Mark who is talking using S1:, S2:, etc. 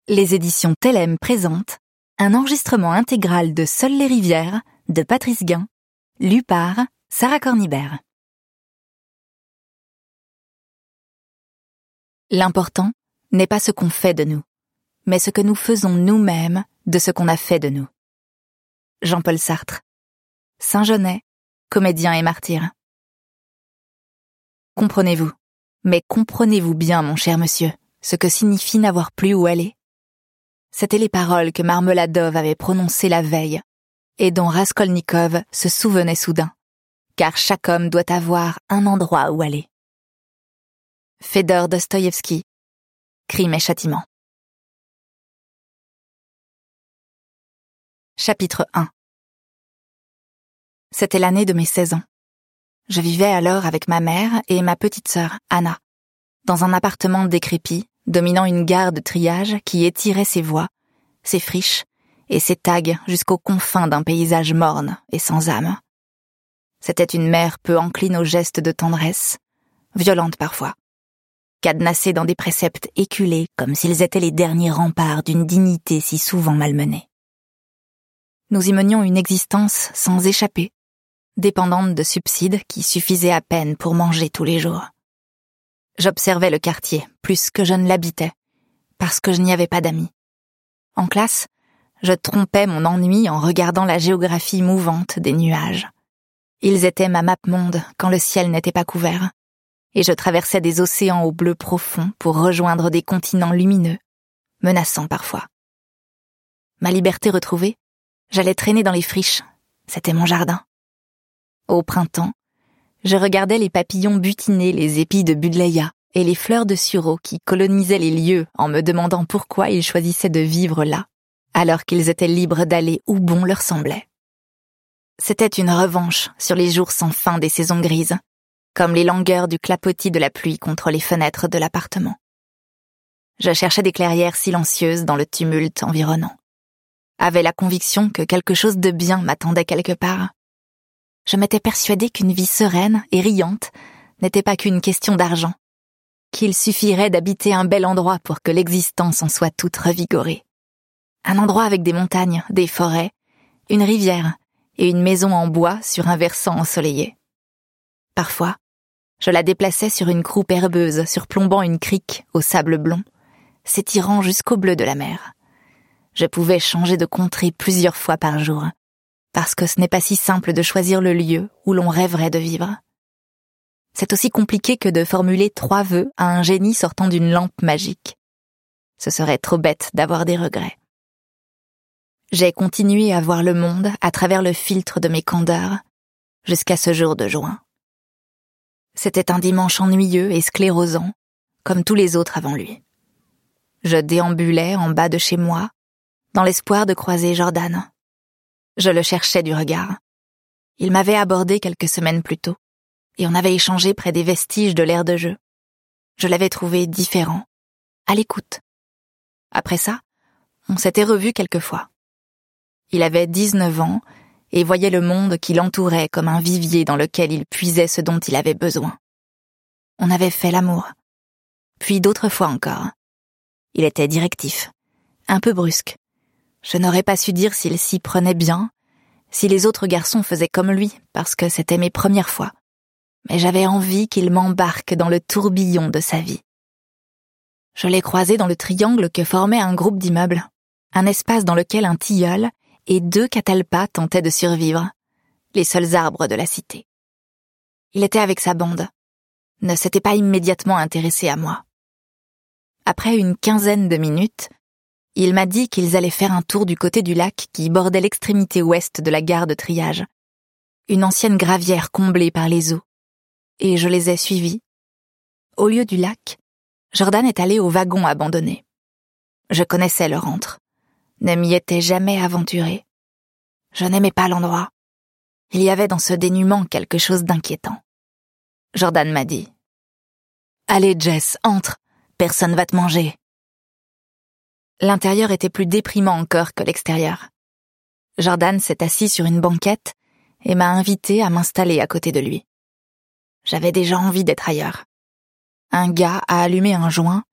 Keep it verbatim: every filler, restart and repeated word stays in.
S1: Les éditions Tellem présentent un enregistrement intégral de Seules les rivières de Patrice Guin, lu par Sarah Cornibert. L'important n'est pas ce qu'on fait de nous, mais ce que nous faisons nous-mêmes de ce qu'on a fait de nous. Jean-Paul Sartre, Saint-Genès, comédien et martyr. Comprenez-vous, mais comprenez-vous bien, mon cher monsieur, ce que signifie n'avoir plus où aller? C'étaient les paroles que Marmeladov avait prononcées la veille, et dont Raskolnikov se souvenait soudain, car chaque homme doit avoir un endroit où aller. Fédor Dostoïevski, Crime et châtiment. Chapitre un. C'était l'année de mes seize ans. Je vivais alors avec ma mère et ma petite sœur, Anna, dans un appartement décrépit, dominant une gare de triage qui étirait ses voies, ses friches et ses tags jusqu'aux confins d'un paysage morne et sans âme. C'était une mère peu encline aux gestes de tendresse, violente parfois, cadenassée dans des préceptes éculés comme s'ils étaient les derniers remparts d'une dignité si souvent malmenée. Nous y menions une existence sans échapper, dépendante de subsides qui suffisaient à peine pour manger tous les jours. J'observais le quartier plus que je ne l'habitais, parce que je n'y avais pas d'amis. En classe, je trompais mon ennui en regardant la géographie mouvante des nuages. Ils étaient ma map-monde quand le ciel n'était pas couvert, et je traversais des océans au bleu profond pour rejoindre des continents lumineux, menaçants parfois. Ma liberté retrouvée, j'allais traîner dans les friches, c'était mon jardin. Au printemps, je regardais les papillons butiner les épis de Budleia et les fleurs de sureau qui colonisaient les lieux en me demandant pourquoi ils choisissaient de vivre là, alors qu'ils étaient libres d'aller où bon leur semblait. C'était une revanche sur les jours sans fin des saisons grises, comme les langueurs du clapotis de la pluie contre les fenêtres de l'appartement. Je cherchais des clairières silencieuses dans le tumulte environnant, avait la conviction que quelque chose de bien m'attendait quelque part. Je m'étais persuadée qu'une vie sereine et riante n'était pas qu'une question d'argent, qu'il suffirait d'habiter un bel endroit pour que l'existence en soit toute revigorée. Un endroit avec des montagnes, des forêts, une rivière et une maison en bois sur un versant ensoleillé. Parfois, je la déplaçais sur une croupe herbeuse surplombant une crique au sable blond, s'étirant jusqu'au bleu de la mer. Je pouvais changer de contrée plusieurs fois par jour, parce que ce n'est pas si simple de choisir le lieu où l'on rêverait de vivre. C'est aussi compliqué que de formuler trois vœux à un génie sortant d'une lampe magique. Ce serait trop bête d'avoir des regrets. J'ai continué à voir le monde à travers le filtre de mes candeurs, jusqu'à ce jour de juin. C'était un dimanche ennuyeux et sclérosant, comme tous les autres avant lui. Je déambulais en bas de chez moi, dans l'espoir de croiser Jordan. Je le cherchais du regard. Il m'avait abordé quelques semaines plus tôt, et on avait échangé près des vestiges de l'aire de jeu. Je l'avais trouvé différent, à l'écoute. Après ça, on s'était revus quelques fois. Il avait dix-neuf ans et voyait le monde qui l'entourait comme un vivier dans lequel il puisait ce dont il avait besoin. On avait fait l'amour. Puis d'autres fois encore. Il était directif, un peu brusque. Je n'aurais pas su dire s'il s'y prenait bien, si les autres garçons faisaient comme lui, parce que c'était mes premières fois. Mais j'avais envie qu'il m'embarque dans le tourbillon de sa vie. Je l'ai croisé dans le triangle que formait un groupe d'immeubles, un espace dans lequel un tilleul et deux catalpas tentaient de survivre, les seuls arbres de la cité. Il était avec sa bande, ne s'était pas immédiatement intéressé à moi. Après une quinzaine de minutes, il m'a dit qu'ils allaient faire un tour du côté du lac qui bordait l'extrémité ouest de la gare de triage, une ancienne gravière comblée par les eaux, et je les ai suivis. Au lieu du lac, Jordan est allé au wagon abandonné. Je connaissais leur antre, ne m'y étais jamais aventuré. Je n'aimais pas l'endroit. Il y avait dans ce dénuement quelque chose d'inquiétant. Jordan m'a dit « Allez Jess, entre, personne va te manger ». L'intérieur était plus déprimant encore que l'extérieur. Jordan s'est assis sur une banquette et m'a invité à m'installer à côté de lui. J'avais déjà envie d'être ailleurs. Un gars a allumé un joint